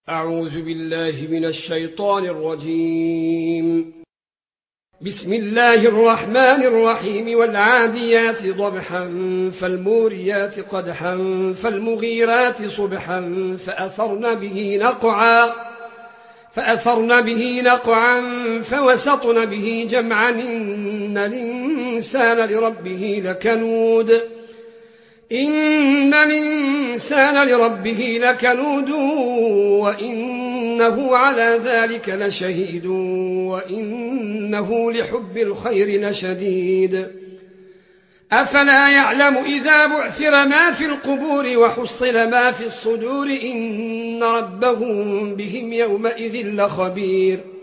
أعوذ بالله من الشيطان الرجيم. بسم الله الرحمن الرحيم. والعاديات ضبحا فالموريات قدحا فالمغيرات صبحا فأثرن به نقعا فوسطن به جمعا إن الإنسان لربه لكنود وإنه على ذلك لشهيد وإنه لحب الخير لشديد. أفلا يعلم إذا بعثر ما في القبور وحصل ما في الصدور إن ربهم بهم يومئذ لخبير.